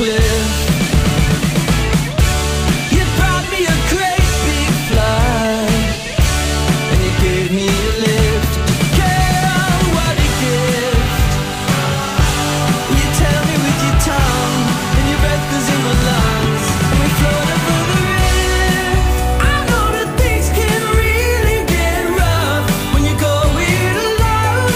cliff. You brought me a great big flight, and you gave me a lift. Girl, what a gift. You tell me with your tongue, and your breath is in my lungs, and we float over the rift. I know that things can really get rough when you go it alone.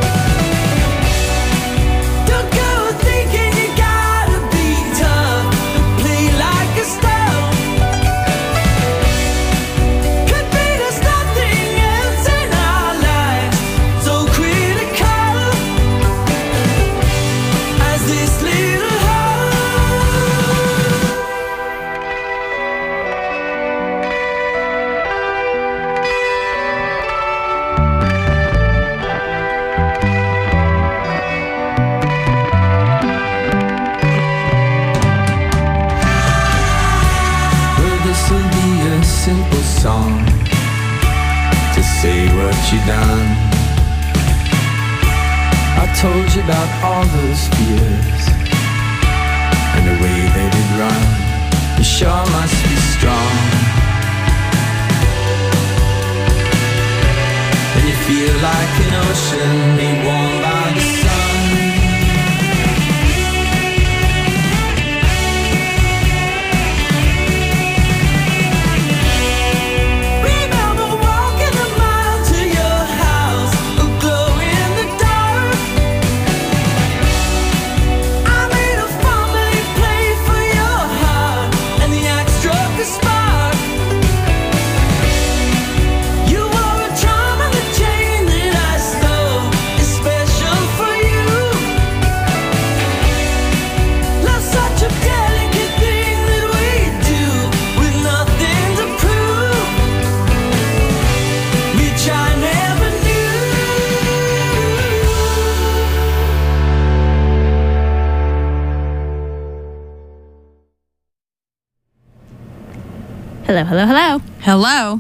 Don't go thinking you gotta be tough and play like a stone. Could be there's nothing else in our lives so critical as this little hole. Well, this'll be a simple song to say what you done. I told you about all those fears and the way they did run. You sure must be strong, and you feel like an ocean made warm by the sun. Remember walking a mile to your house, a glow in the dark. I made a family play for your heart, and the axe struck a spark. You wore a charm and the chain that I stole is special for you. Love's such a delicate thing that we do with nothing to prove, which I never knew. Hello, hello, hello. Hello.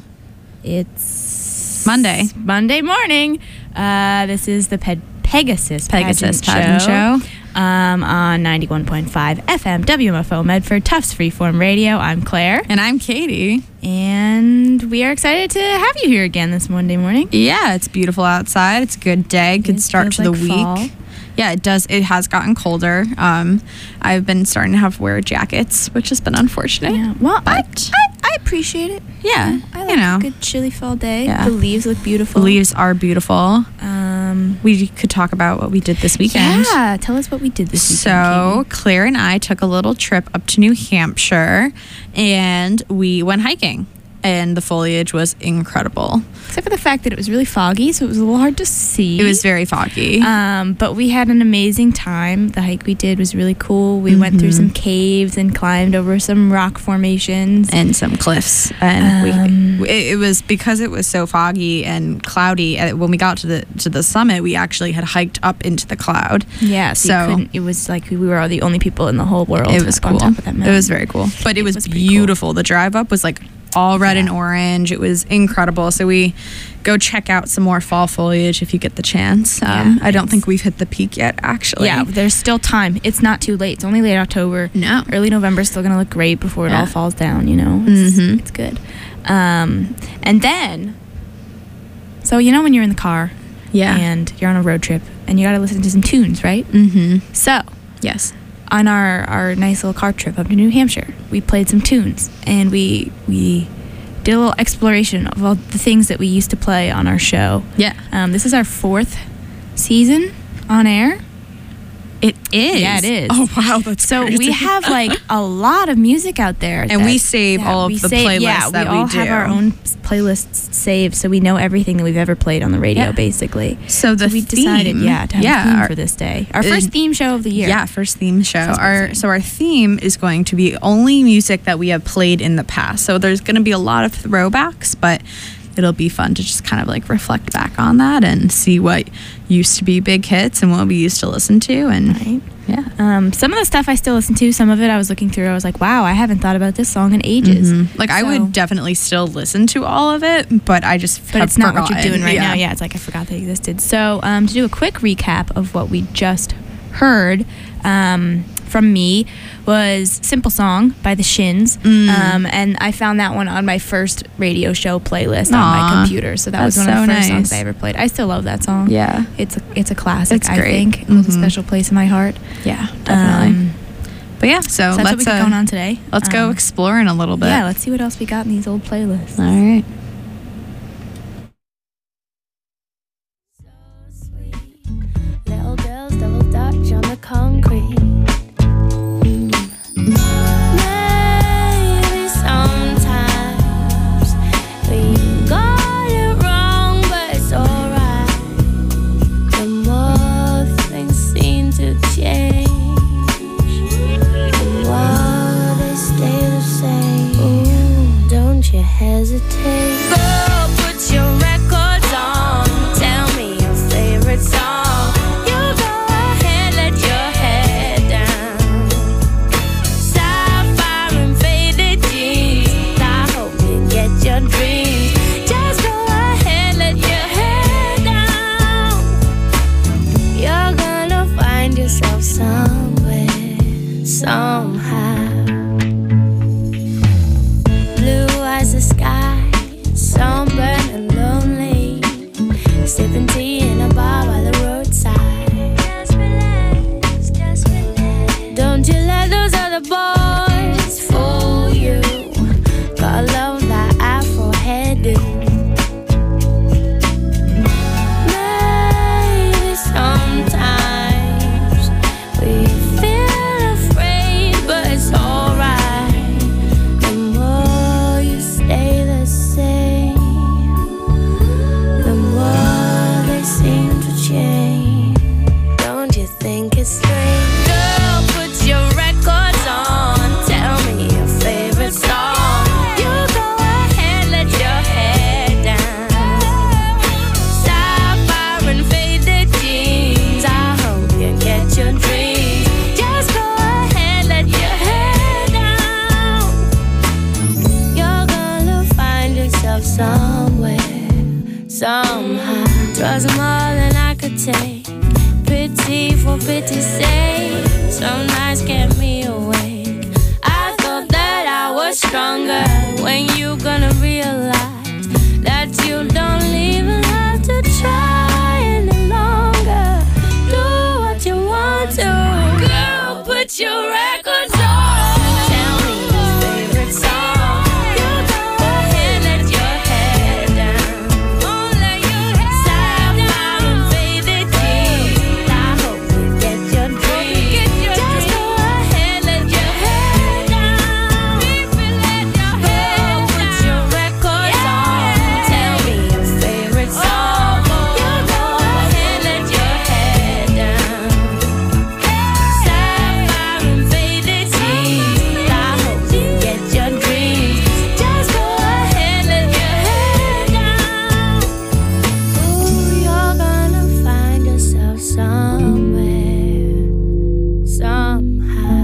It's Monday. Monday morning. This is the Pegasus Pageant Show. On 91.5 FM WMFO Medford Tufts Freeform Radio. I'm Claire, And I'm Katie. and we are excited to have you here again this Monday morning. Yeah, it's beautiful outside. It's a good day. Good It start feels to the like week. fall. Yeah, it does. It has gotten colder. I've been starting to have to wear jackets, which has been unfortunate. Yeah. Well, But I appreciate it. yeah, I like you know, a good chilly fall day. Yeah. The leaves look beautiful. the leaves are beautiful. We could talk about what we did this weekend. Yeah, tell us what we did this weekend. So Claire and I took a little trip up to New Hampshire, and we went hiking. And the foliage was incredible. Katie. Except for the fact that it was really foggy, so it was a little hard to see. It was very foggy. But we had an amazing time. The hike we did was really cool. We went through some caves and climbed over some rock formations. And some cliffs, and it was because it was so foggy and cloudy. When we got to the summit, we actually had hiked up into the cloud. Yeah, so you couldn't, it was like we were the only people in the whole world. It was up on cool. top of that mountain. It was very cool, but it was was pretty beautiful. The drive up was like all red and orange. It was incredible. So we go check out some more fall foliage if you get the chance. I don't think we've hit the peak yet, actually. Yeah, there's still time. It's not too late. It's only late October. No. Early November is still going to look great before it Yeah. all falls down, you know? It's good. And then, so you know when you're in the car Yeah. and you're on a road trip and you got to listen to some tunes, right? Mm-hmm. So Yes. on our nice little car trip up to New Hampshire, we played some tunes and we did a little exploration of all the things that we used to play on our show. Yeah. This is our 4th season on air. It is. Yeah, it is. Oh, wow. That's So crazy. we have like a lot of music out there. And we save all of the playlists yeah, that we all we do. have our own playlists saved, so we know everything that we've ever played on the radio, Yeah. basically. So we decided, theme, to have a theme for this day. Our first theme show of the year. Yeah, first theme show. Sounds Our theme is going to be only music that we have played in the past. So there's going to be a lot of throwbacks, but it'll be fun to just kind of like reflect back on that and see what used to be big hits and what we used to listen to. And Right. yeah. Some of the stuff I still listen to. Some of it I was looking through. I was like, wow, I haven't thought about this song in ages. Like I So- would definitely still listen to all of it, but I just But have it's not what you're forgotten. doing right now. Yeah, it's like I forgot that from to do a quick recap of what we just heard, from me was Simple Song by the Shins. And I found that one on my first radio show playlist on my computer. So that was one of the first songs I ever played. I still love that song. Yeah. It's a classic, It's great. I think. It holds a special place in my heart. Yeah, definitely. But yeah, so that's what we got going on today. Let's go exploring a little bit. Yeah, let's see what else we got in these old playlists. All right. Little girls double dutch on the concrete. Maybe sometimes we got it wrong, but it's alright. The more things seem to change, the more they stay the same. Ooh, don't you hesitate. Girl, put your records on. Tell me your favorite song. You go ahead, let your head down. Sapphire and faded jeans. I hope you get your dreams. Just go ahead, let your head down. You're gonna find yourself somewhere, somehow. Blue as the sky, sunburned and lonely, sipping tea in a bar by the roadside. Just relax, just relax. Don't you let those other boys fool you. Gotta love that afro hairdo. Maybe sometimes we feel afraid, but it's alright. The more you stay the same, the more they seem to change. Don't you think it's strange? Girl, put your records on. Tell me your favorite song. You go ahead, let your head down. Sapphire and faded jeans. I hope you get your dreams. Just go ahead, let your head down. You're gonna find yourself somewhere, somehow. 'Twas more than I could take. Pity for pity's sake. Some nights kept me awake. I thought that I was stronger. When you gonna realize that you don't even have to try any longer? Do what you want to. Girl, put your records on. Tell me your favorite song. You go ahead, let your head down. Sapphire and faded jeans. I hope you get your dreams. Just go ahead, let your head down. Girl, put your records on. Tell me your favorite song. You go ahead, let your head down. Sapphire and faded jeans. I hope you get your dreams. Just go ahead, let your head down. Ooh, you're gonna find yourself somewhere, somehow.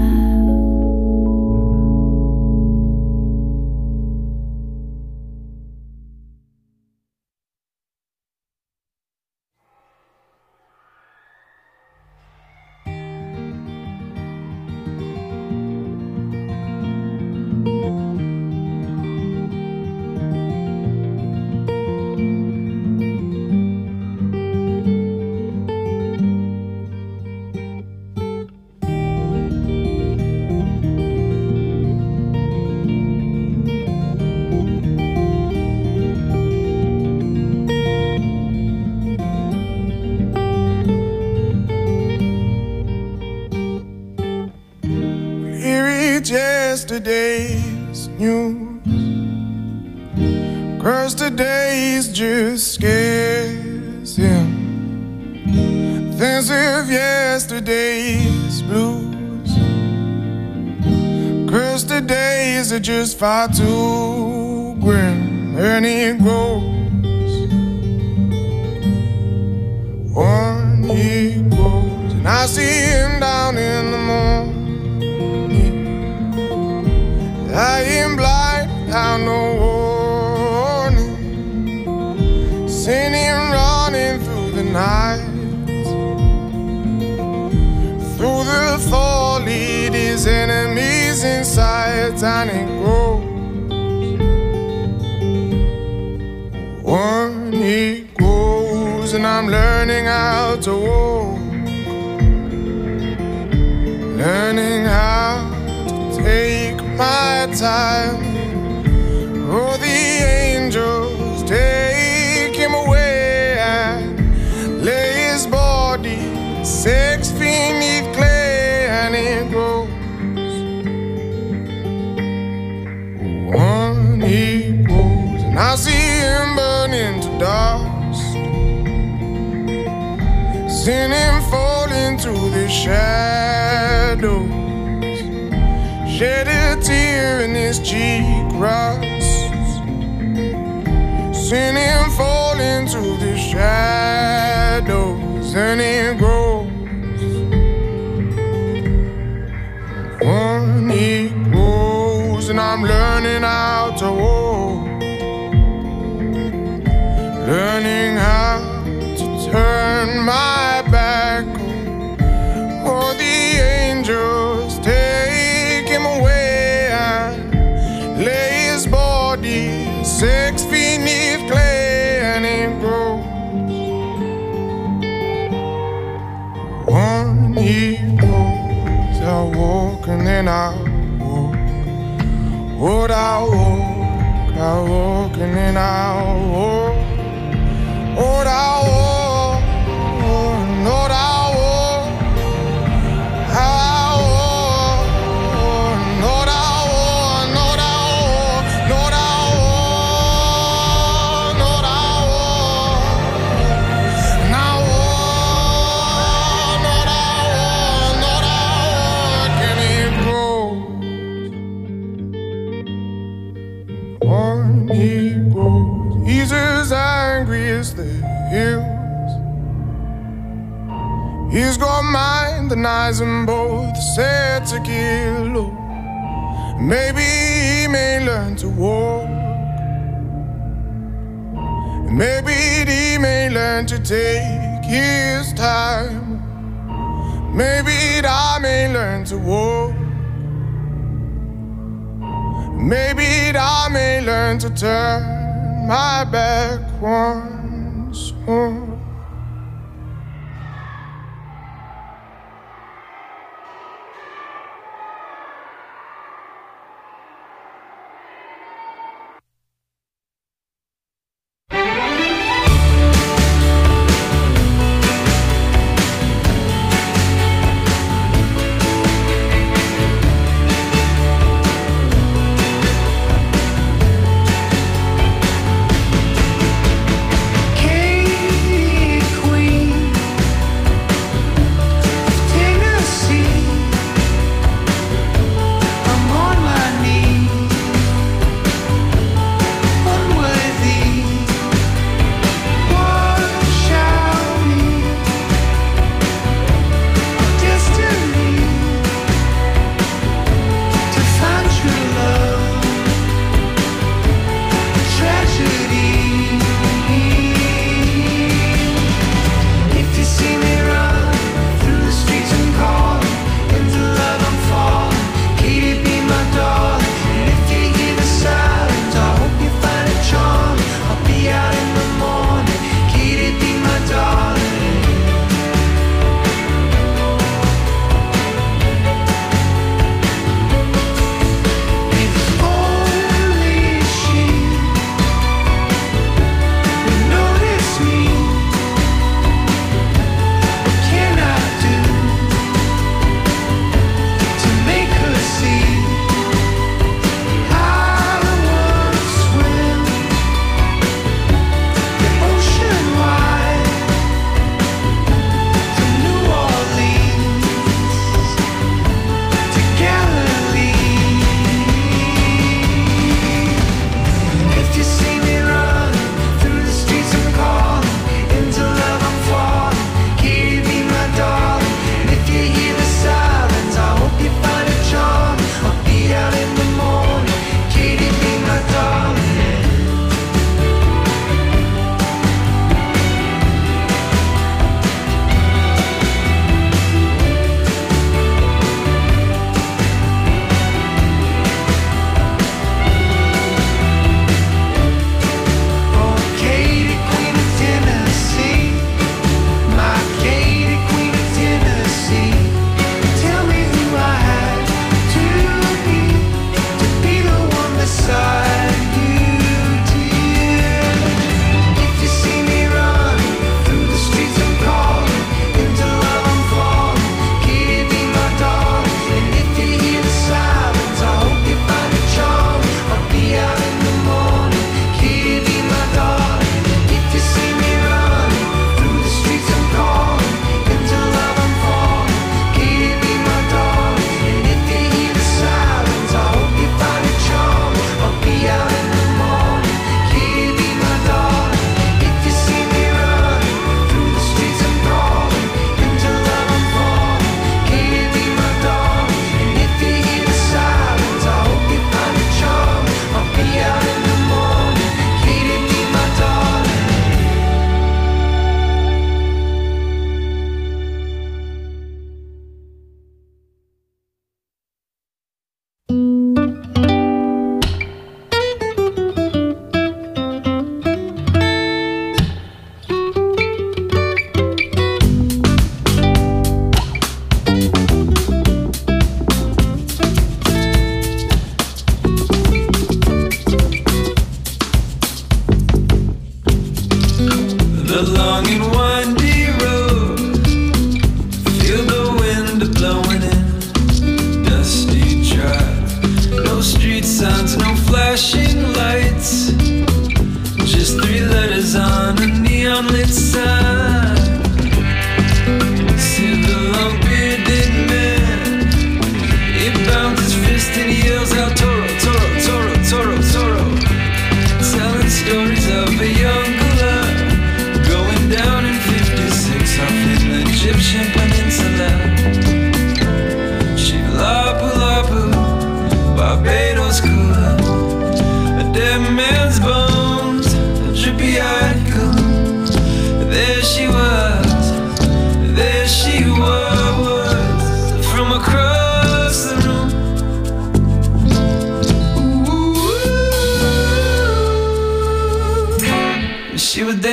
Here it's yesterday's news. 'Cause today's just scares him. Thinks of yesterday's blues. 'Cause today's are just far too grim. And it goes on, it goes. And I see him down in the morning. Lying blind, without no warning. Seen him running through the night, through the falling stays inside and it grows. On it goes, and I'm learning how to walk, learning how to take my time. Oh, the angels take him away and lay his body 6 feet beneath clay, and it grows. On he goes, and I see him burning to dust, seen him fall into the shadows, shed a tear in his cheek rust, seen him fall into the shadows, and it grows. On he grows, and I'm learning how to walk, learning how to turn my back. Oh, the angels take him away and lay his body 6 feet beneath clay, and it grows. On he goes, I walk and then I walk. Would I walk and then I walk. Would I walk, Lord, I walk. I walk, Lord, I walk, Lord, I walk, Lord, I walk, Lord, I walk. And I walk, Lord, I walk, Lord, I walk, and it grows. On he grows. He's as angry as the hills. He's got mind and eyes and both set to kill. Oh, maybe he may learn to walk. Maybe he may learn to take his time. Maybe I may learn to walk. Maybe I may learn to turn my back once more.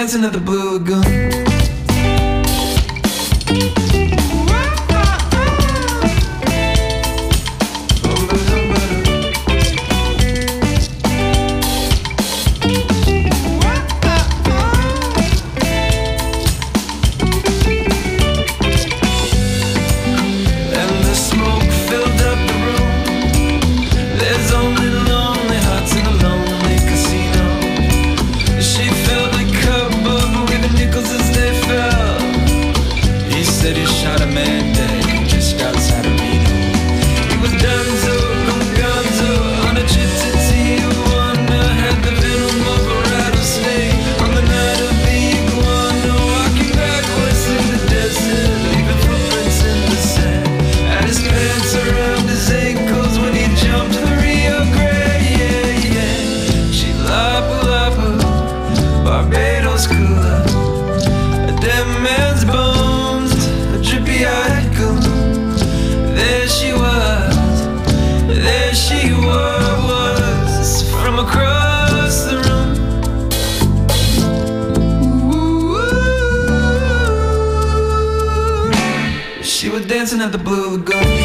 dancing at the Blue Lagoon. Dancing at the Blue Lagoon.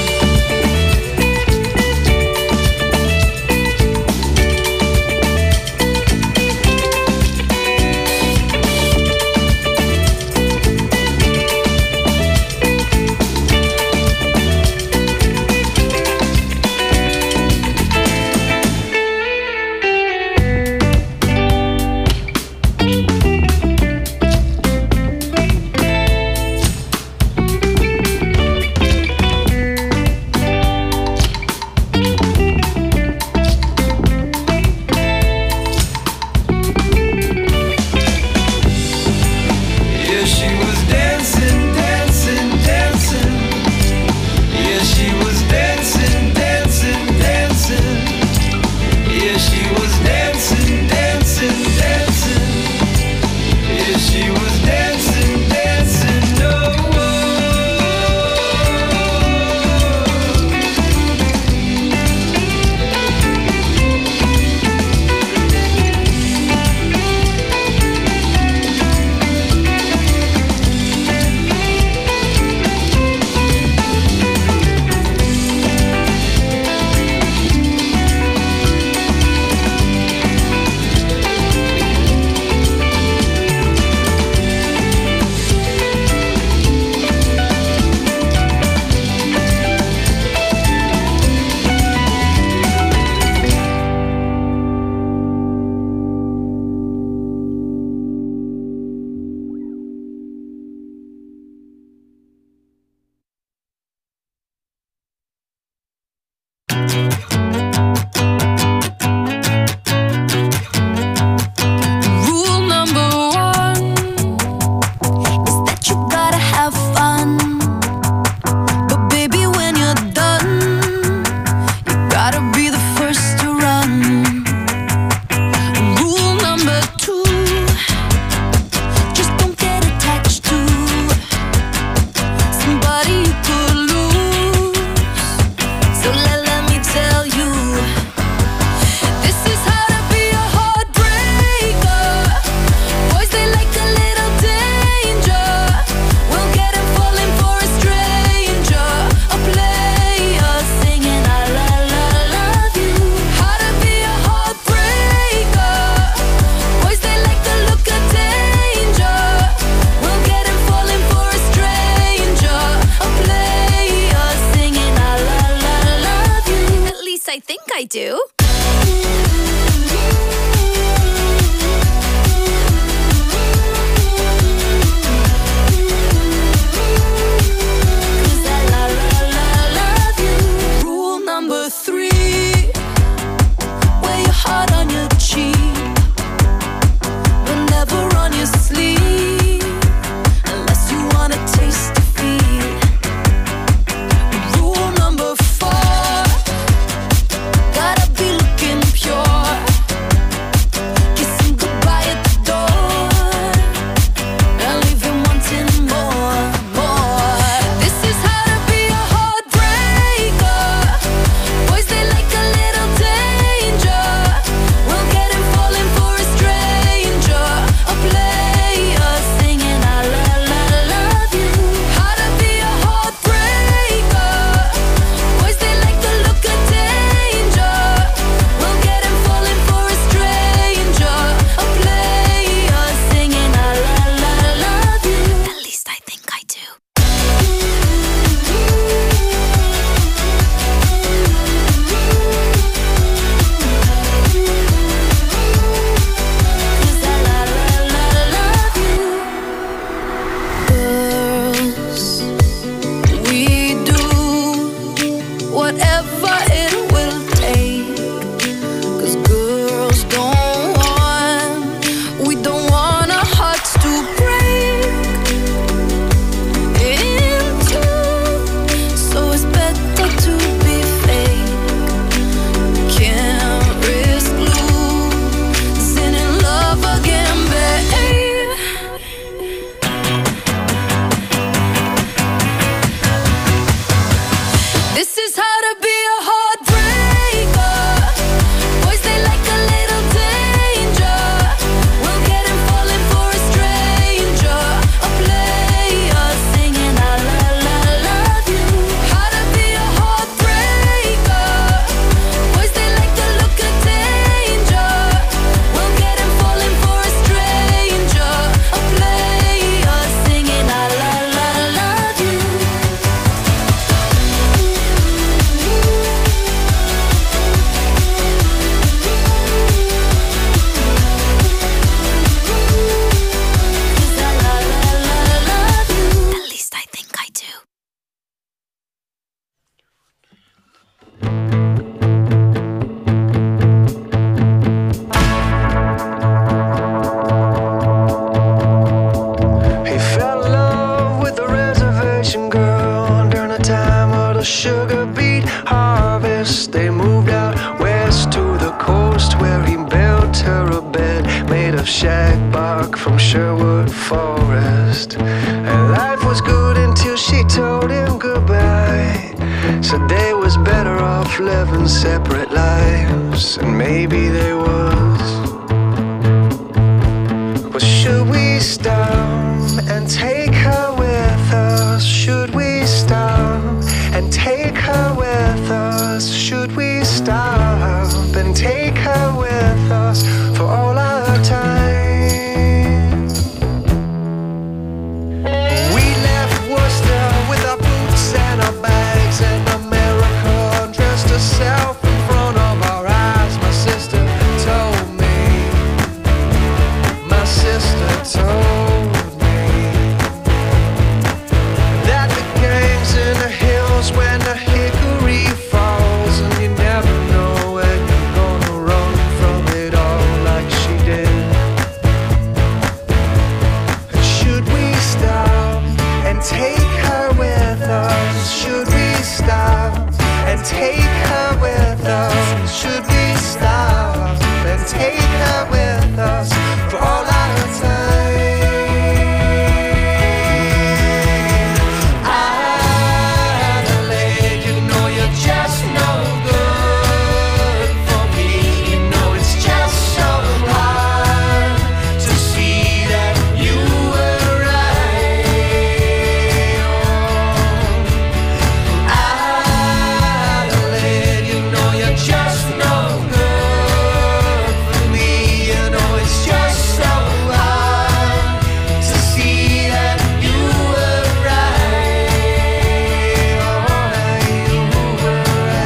I do. Gotta be rest. They moved out west to the coast where he built her a bed made of shag bark from Sherwood Forest. And life was good until she told him goodbye. Said they was better off living separate lives, and maybe they was. But should we stop and take her with us? Should we stop and take her with us? Should we stop and take her with us for all our time? We left Worcester with our boots and our bags, and America undressed herself in front of our eyes. My sister told me, my sister told me that the gang's in the hills when the hickory falls, and you never know when you're gonna run from it all like she did. And should we stop and take her with us? Should we stop and take her with us? Should we stop and take her with us for all our time? Adelaide, you know you're just no good for me. You know it's just so hard to see that you were right. Adelaide, you know you're just no good for me. You know it's just so hard to see that you were right. You were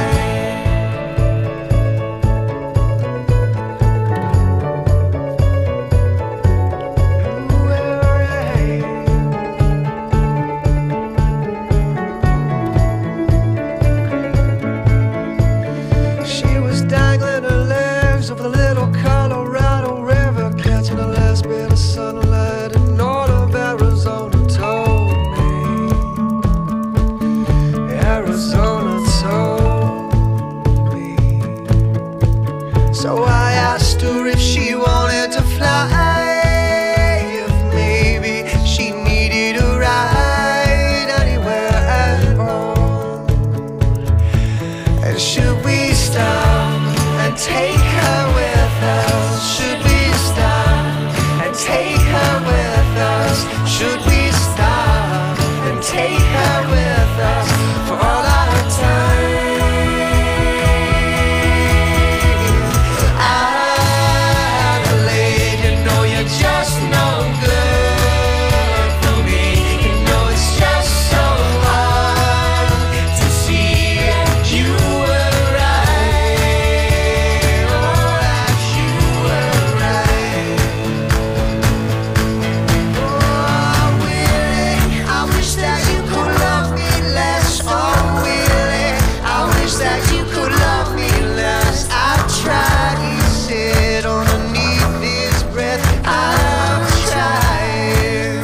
She was dangling her legs over the little Colorado River, catching the last bit of sunlight, and North of Arizona told me. Arizona told me. So I asked her if she wanted to fly, if maybe she needed a ride anywhere at all. And should we stop and take her with us? Should we stop and take her with us? Should we stop and take her with us for all our time? Adelaide, you know you're just no good for me. You know it's just so hard to see that you were right. Oh, that you were right. Oh, Willie, I wish that you could love me less. Oh, Willie, I wish that you could love me less. I've tried, he said underneath his breath. I've tried.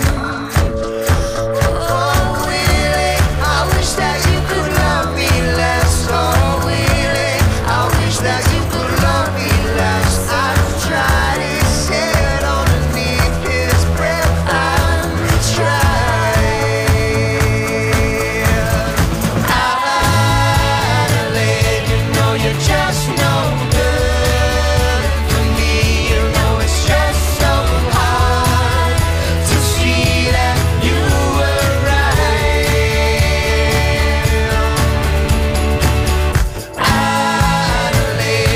Oh, Willie, I wish that you could love me less. Oh, Willie, I wish that you could love me less. I've tried, he said underneath his breath. I've tried. Adelaide, you know you're just no good for me. You know it's just so hard to see that you were right. Adelaide,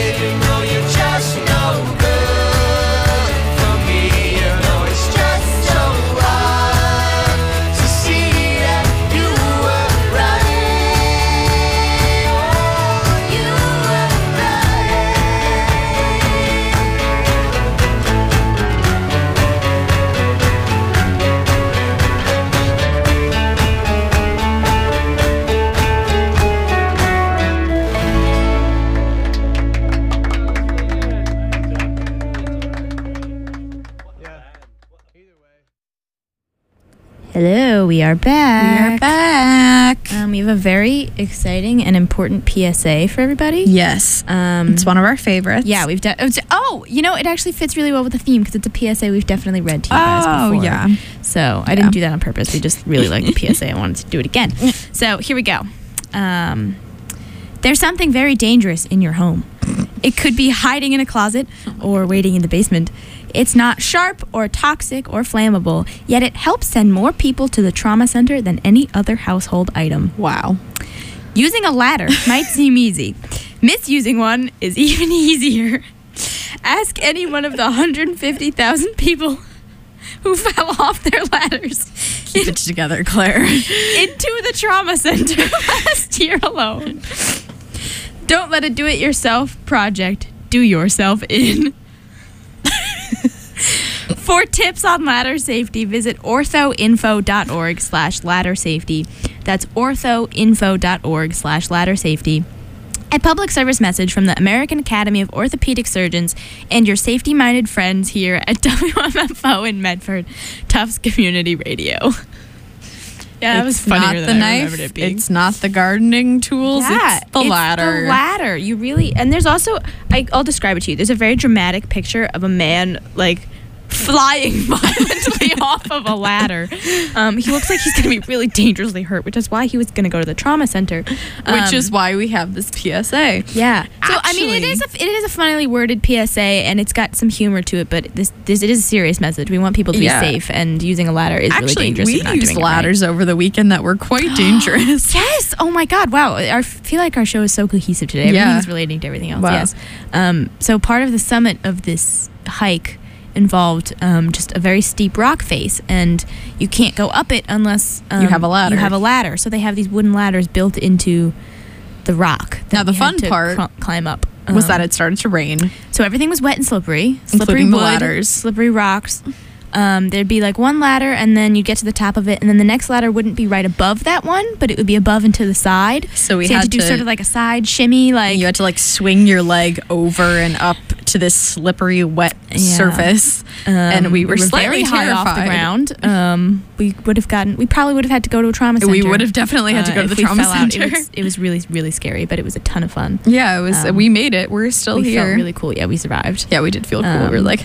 Hello, we are back. We are back. We have a very exciting and important PSA for everybody. Yes. It's one of our favorites. Yeah, we've done. It actually fits really well with the theme because it's a PSA we've definitely read to you guys before. Oh, yeah. So I didn't do that on purpose. We just really like the PSA. I wanted to do it again. So here we go. There's something very dangerous in your home. It could be hiding in a closet or waiting in the basement. It's not sharp or toxic or flammable, yet it helps send more people to the trauma center than any other household item. Wow. Using a ladder might seem easy. Misusing one is even easier. Ask any one of the 150,000 people who fell off their ladders. Keep it together, Claire. Into the trauma center last year alone. Don't let a do-it-yourself project do yourself in. For tips on ladder safety, visit orthoinfo.org/ladder safety. That's orthoinfo.org/ladder safety. A public service message from the American Academy of Orthopedic Surgeons and your safety-minded friends here at WMFO in Medford, Tufts Community Radio. Yeah, that was funnier than I remembered it being. It's not the gardening tools. Yeah, it's the ladder. The ladder. You really, and there's also, I'll describe it to you. There's a very dramatic picture of a man flying violently off of a ladder. He looks like he's going to be really dangerously hurt, which is why he was going to go to the trauma center. Which is why we have this PSA. Yeah. So it is a funnily worded PSA, and it's got some humor to it, but it is a serious message. We want people to be safe, and using a ladder is really dangerous. We used ladders over the weekend that were quite dangerous. Yes. Oh my God. Wow. I feel like our show is so cohesive today. Everything's relating to everything else. Wow. Yes. So part of the summit of this hike involved just a very steep rock face, and you can't go up it unless you have a ladder. So they have these wooden ladders built into the rock. Now the fun part climb up was that it started to rain, so everything was wet and slippery including wood, the ladders, slippery rocks. There'd be one ladder, and then you get to the top of it, and then the next ladder wouldn't be right above that one, but it would be above and to the side. So we had to do sort of like a side shimmy. You had to swing your leg over and up to this slippery, wet surface, and we were slightly very high off the ground. We probably would have had to go to a trauma center. We would have definitely had to go to the trauma center. It was really, really scary, but it was a ton of fun. Yeah, it was. We made it. We're still here. Felt really cool. Yeah, we survived. Yeah, we did feel cool. We were like,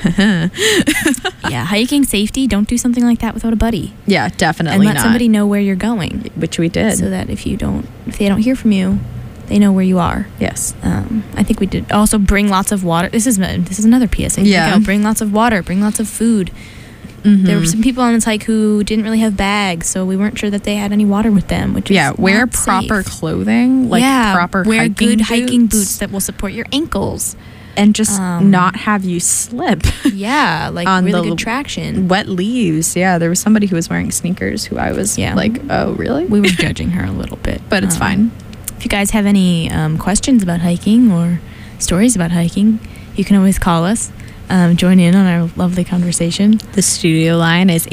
yeah, hiking safety. Don't do something like that without a buddy. Yeah, definitely. And let somebody know where you're going, which we did, so that if they don't hear from you, they know where you are. Yes. I think we did also bring lots of water. This is another PSA. Yeah. Bring lots of water. Bring lots of food. Mm-hmm. There were some people on this hike who didn't really have bags, so we weren't sure that they had any water with them. Which is wear not proper safe. Clothing, proper wear hiking good boots. hiking boots that will support your ankles. And just not have you slip. Yeah, on really good traction. Wet leaves. Yeah, there was somebody who was wearing sneakers who I was oh, really? We were judging her a little bit. But it's fine. If you guys have any questions about hiking or stories about hiking, you can always call us. Join in on our lovely conversation. The studio line is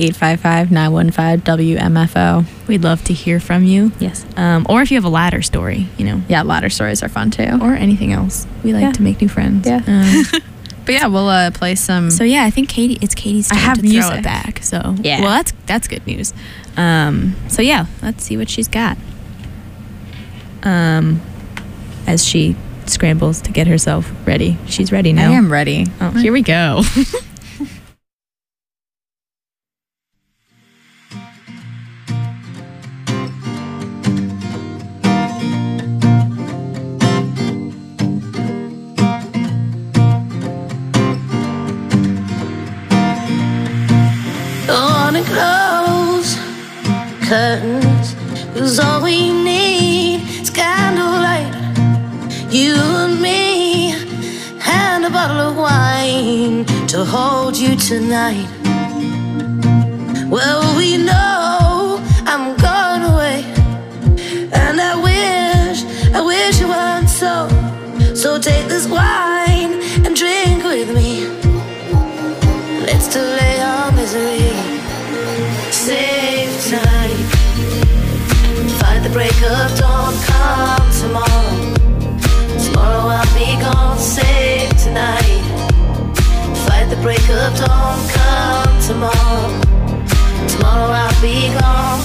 855-915-WMFO. We'd love to hear from you. Yes. Or if you have a ladder story, Yeah, ladder stories are fun too. Or anything else. We like to make new friends. Yeah. But yeah, we'll play some. So yeah, I think it's Katie's turn to throw it back. So yeah. Well, that's good news. So yeah, let's see what she's got. As she scrambles to get herself ready. She's ready now. I am ready. Oh, here we go. On and close curtains, 'cause all we need is candlelight. You and me, and a bottle of wine to hold you tonight. Well, we know I'm going away, and I wish it weren't so. So take this wine and drink with me. Let's delay our misery. Save tonight. Fight the break of dawn, come tomorrow. Tomorrow I'll be gone, save tonight. Fight the break of dawn, come tomorrow. Tomorrow I'll be gone.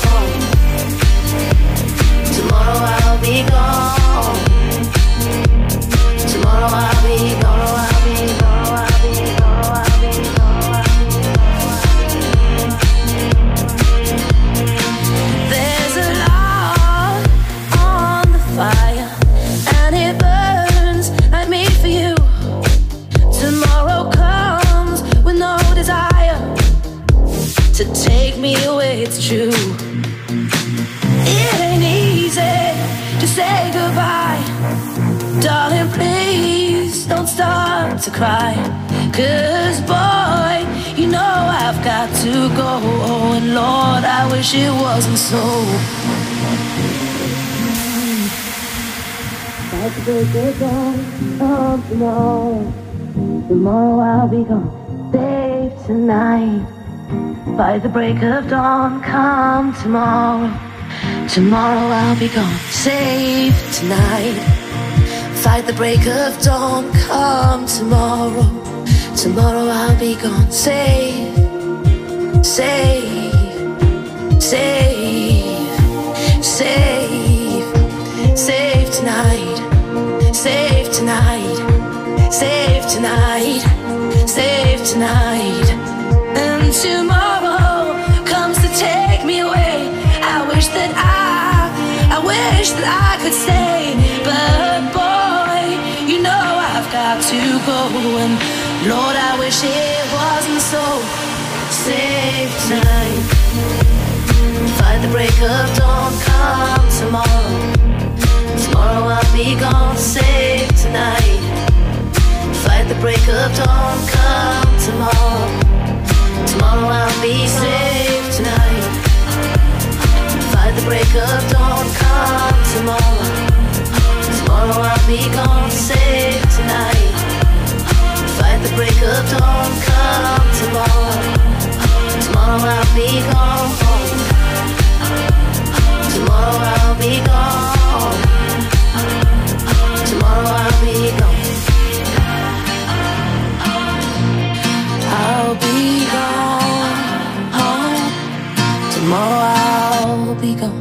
Tomorrow I'll be gone. Tomorrow I'll be gone. I'll be gone. I'll be gone. I'll be gone. There's a log on the fire, and it burns like me for you. Tomorrow comes with no desire to take me away, it's true. It ain't easy to say goodbye. Darling, please don't start to cry. 'Cause boy, you know I've got to go. And Lord, I wish it wasn't so. Like the break of dawn, come tomorrow. Tomorrow I'll be gone, save tonight. By the break of dawn, come tomorrow. Tomorrow I'll be gone, save tonight. Fight the break of dawn, come tomorrow. Tomorrow I'll be gone, save, save, save, save, save tonight, save tonight, save tonight, save tonight. And tomorrow comes to take me away. I wish that I could stay, but boy, you know I've got to go. And Lord, I wish it wasn't so. Save tonight. Fight the break of dawn, come tomorrow. Tomorrow I'll be gone, save tonight. Fight the break of dawn, come tomorrow. Tomorrow I'll be saved tonight. Fight the break of dawn, come tomorrow. Tomorrow I'll be gone, saved tonight. Fight the break of dawn, come tomorrow. Tomorrow I'll be gone. Tomorrow I'll be gone. Tomorrow I'll be gone. I'll be gone. Tomorrow I'll be gone.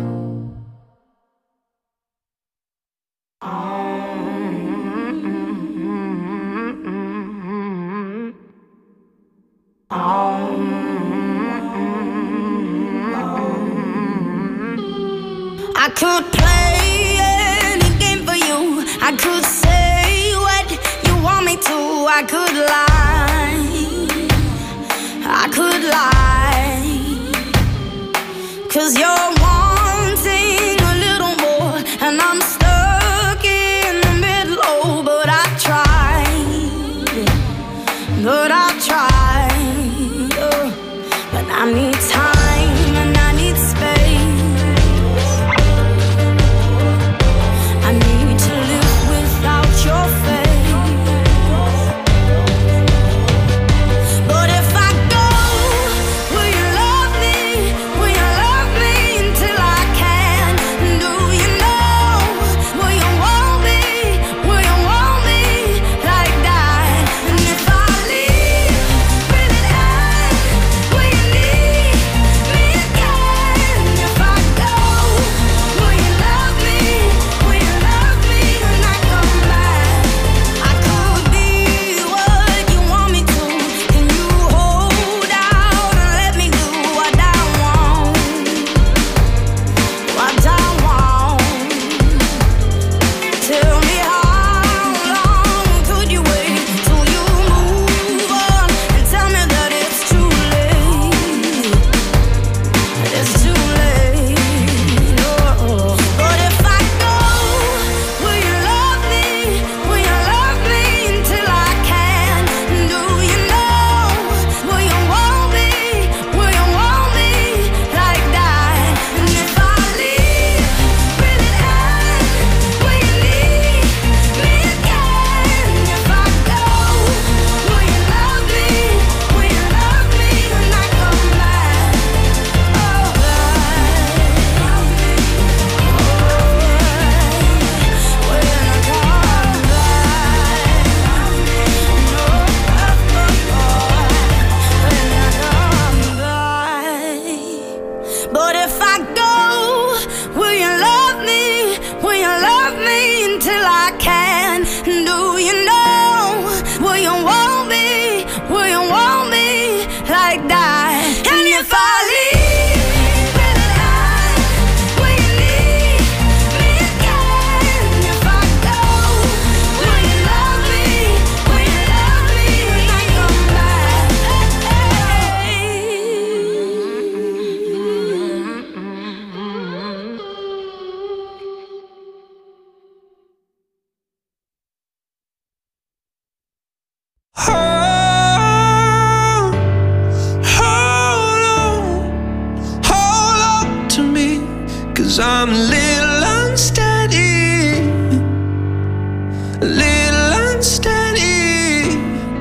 I could play any game for you. I could say what you want me to. I could lie. I could lie. 'Cause you're wanting a little more, and I'm stuck in the middle. Oh, but I tried. But I tried. Oh, but I need time and I need space. I need to live without your face. But if I go, will you love me? Will you love me I'm a little unsteady, a little unsteady.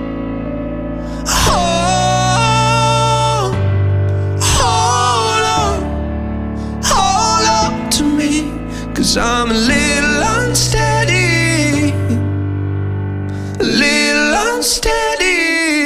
Hold on to me, 'cause I'm a little unsteady, a little unsteady.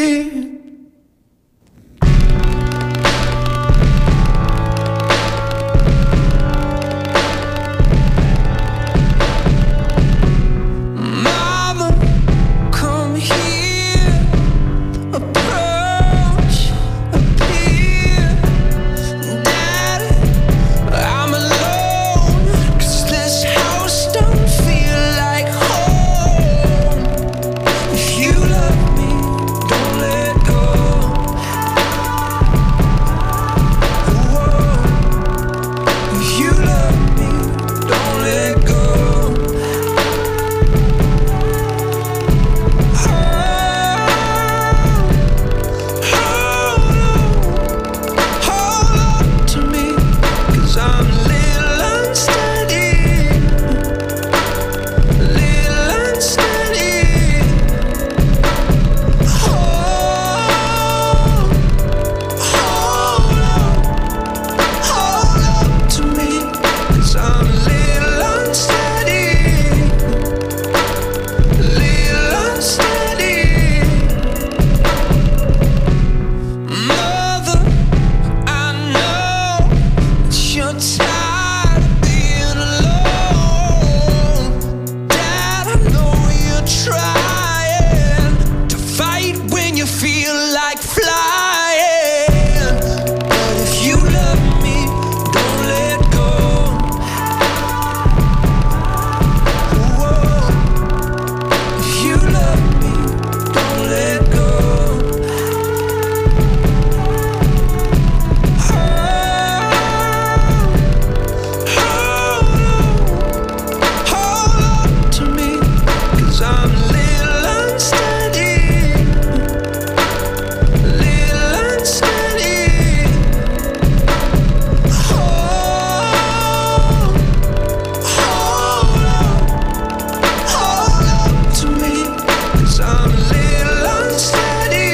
Mama, come here, approach, appear. Daddy, I'm alone, 'cause this house don't feel like home. If you love me, don't let go. Whoa. If you love me, don't let go. Hold on to me, 'cause I'm a little unsteady, a little unsteady. Hold on to me, 'cause I'm a little unsteady, a little unsteady. Mother, I know that you're tired of being alone. Dad, I know you're trying to fight when you feel like flying. But if you love me, don't let go. Whoa. If you love me, don't let go. Hold on to me, 'cause I'm a little unsteady, a little unsteady. Hold on to me, 'cause I'm a little unsteady,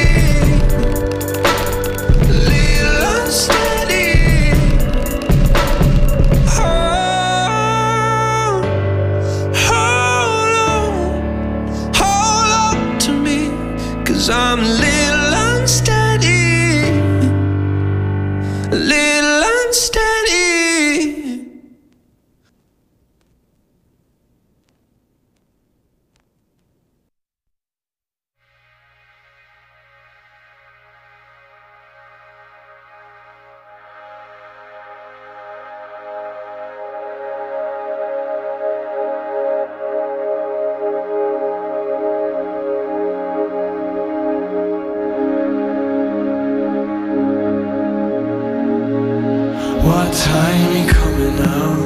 a little unsteady. Hold on to me, 'cause I'm a little unsteady, a little unsteady. What time you coming out?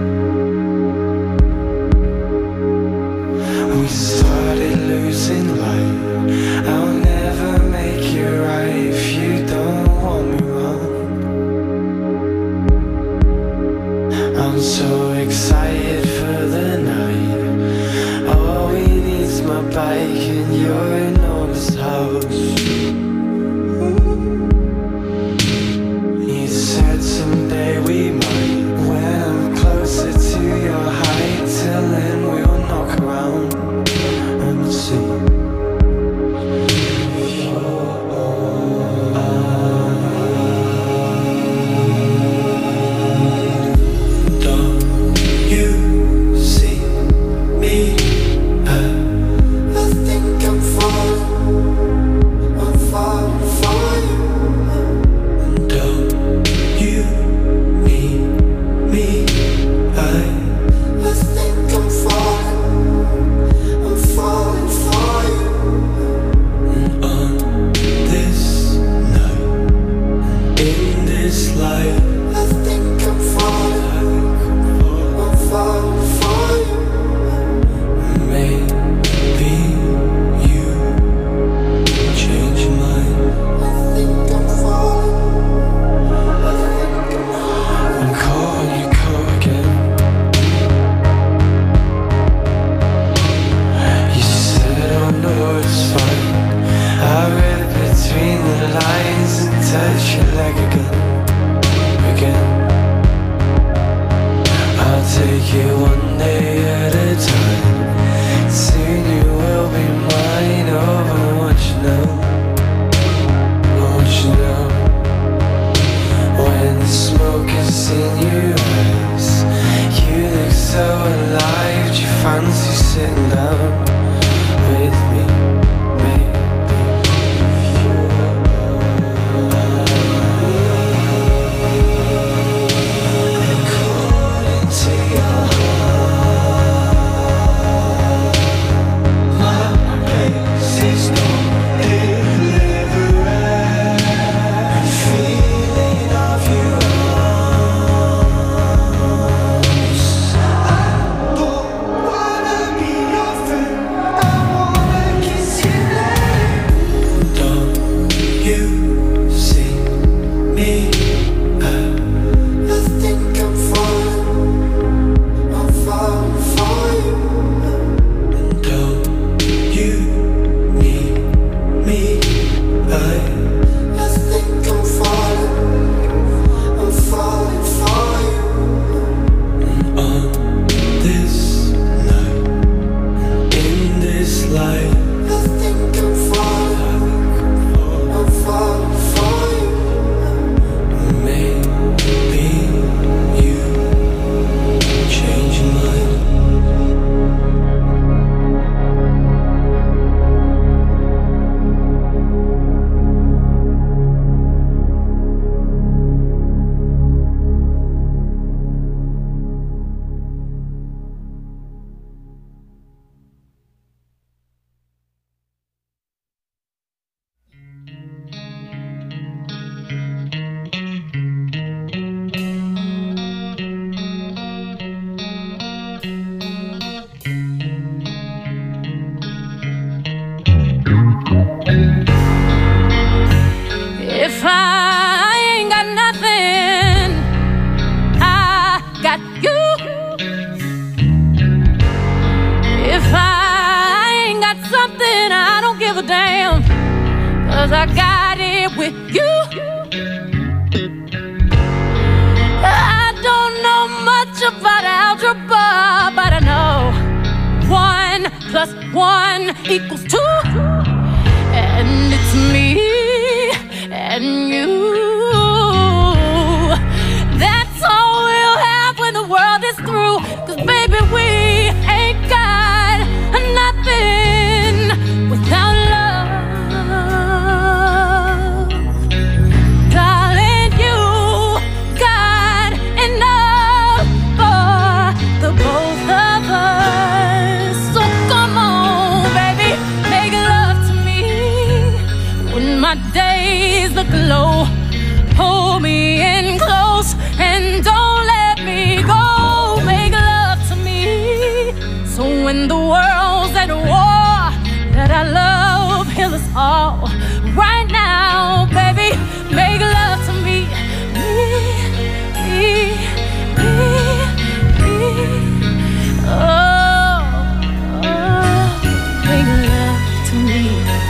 We started losing light. I'll never make it right if you don't want me wrong. I'm so excited for the night. All we need's my bike and your enormous house. You said someday we might. When I'm closer to your height, till then we'll knock around and see. Don't you see me? I think I'm falling. If I ain't got nothing, I got you. If I ain't got something, I don't give a damn, 'cause I got it with you. I don't know much about algebra, but I know 1 plus 1 equals 2. And it's me and you. That's all we'll have when the world is through. 'Cause baby, we ain't got nothing without love. Darling, you got enough for the both of us. So come on, baby, make love to me when my days look low. Hold me in close and don't let me go. Make love to me, so when the world's at war, that I love heal us all. Right now, baby, make love to me. Oh, make love to me.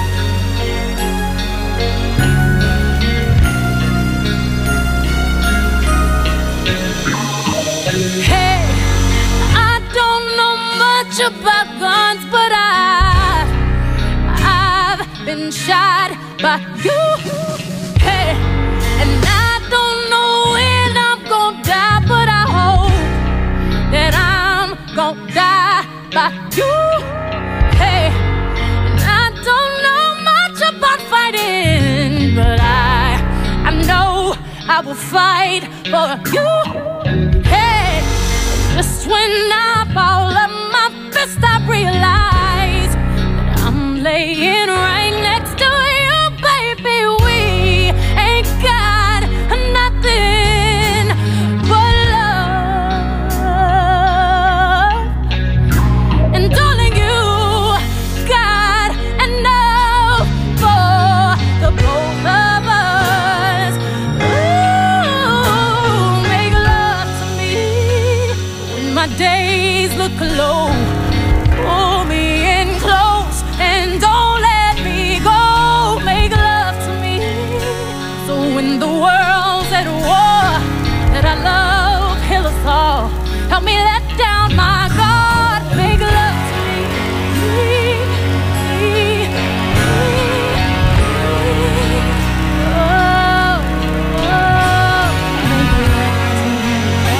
Hey, I don't know much about guns, but I've been shot by you. Hey, and I don't know when I'm gonna die, but I hope that I'm gonna die by you. Hey, and I don't know much about fighting, but I know I will fight for you. Hey, just when I fall up my fist, I realize that I'm laying right next to you, baby. We ain't got nothing but love. And darling, you got enough for the both of us. Ooh, make love to me when my days look low. Pull me in close and don't let me go. Make love to me, so when the world's at war, that I love heal us all. Help me let down my guard. Make love to me. Oh, make love to me.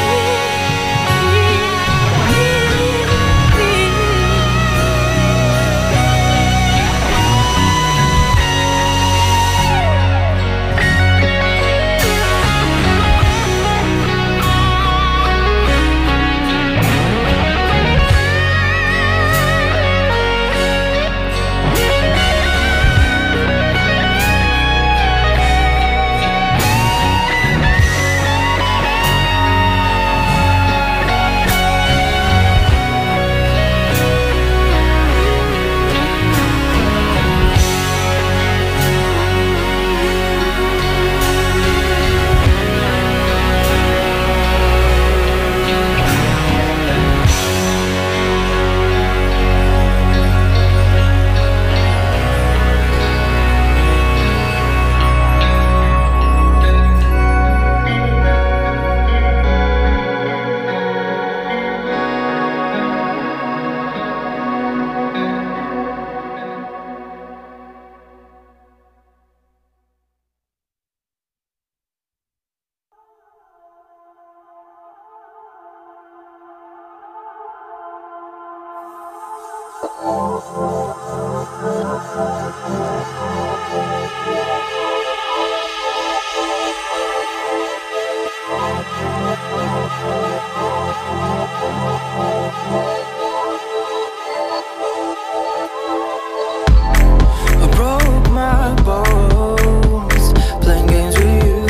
I broke my bones playing games with you.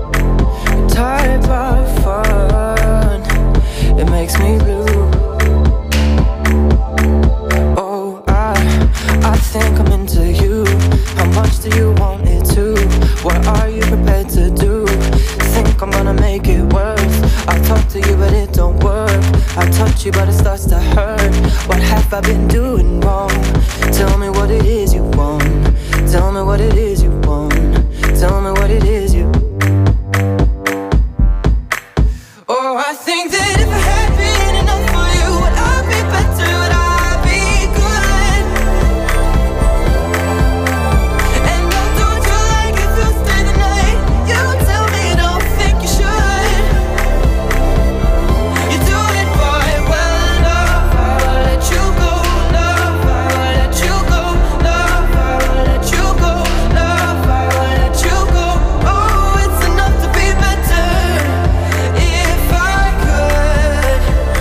Type of fun, it makes me blue. I been doing wrong? Tell me what it is you want. Tell me what it is you want. Tell me what it is you. Oh, I think that if I had been enough for you, would I be better? Would I be good? And I don't you like if you stay the night? You tell me you don't think you should. You do it right well, love, I will let you go. Love, I will let you go. Love, I will let you go. Love, I will let you go. Oh, it's enough to be better if I could.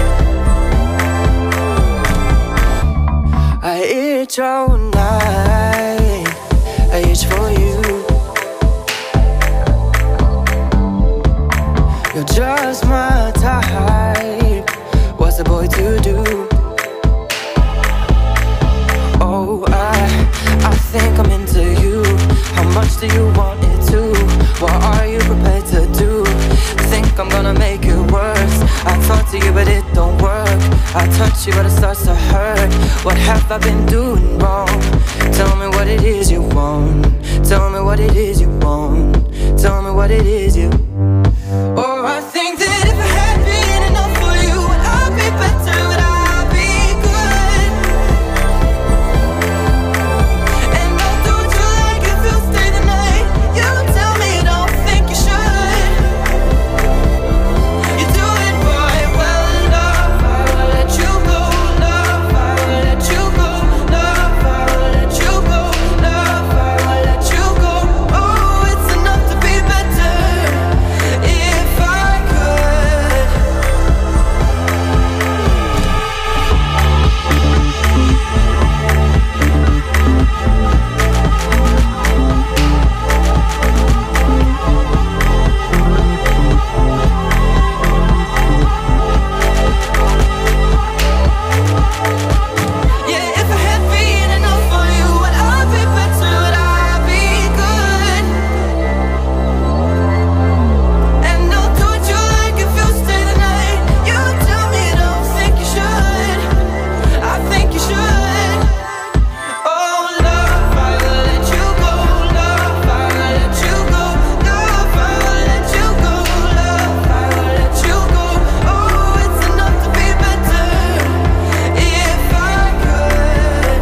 I itch all night, I itch for you. You're just my type. What's a boy to do? Oh, I think I'm into you. How much do you want it to? What are you prepared to do? Think I'm gonna make it worse. I talk to you but it don't work. I touch you but it starts to hurt. What have I been doing wrong? Tell me what it is you want. Tell me what it is you want. Tell me what it is you. Oh, I think that if I had been enough for you, would I be better? Would I be good? And I don't you like if you stay the night? You tell me you don't think you should. You do it right well, love, I will let you go. Love, I will let you go. Love, I will let you go. Love, I will let you go. Oh, it's enough to be better if I could. Yeah, if I had been enough for you, would I be better? Would I be good? And I'll do what you like if you stay the night. You tell me you don't think you should. I think you should. Oh, love, I will let you go. Love, I will let you go. Love, I will let you go. Love, I will let you go. Oh, it's enough to be better if I could.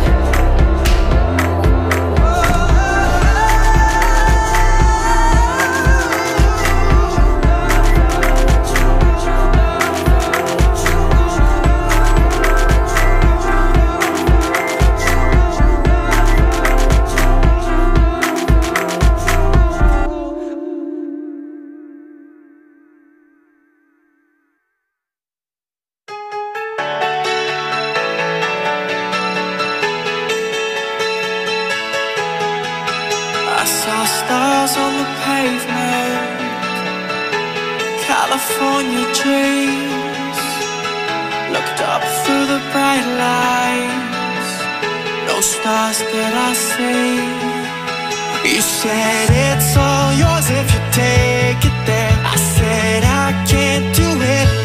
I saw stars on the pavement, California dreams. Looked up through the bright lights, no stars did I see. You said it's all yours if you take it there. I said I can't do it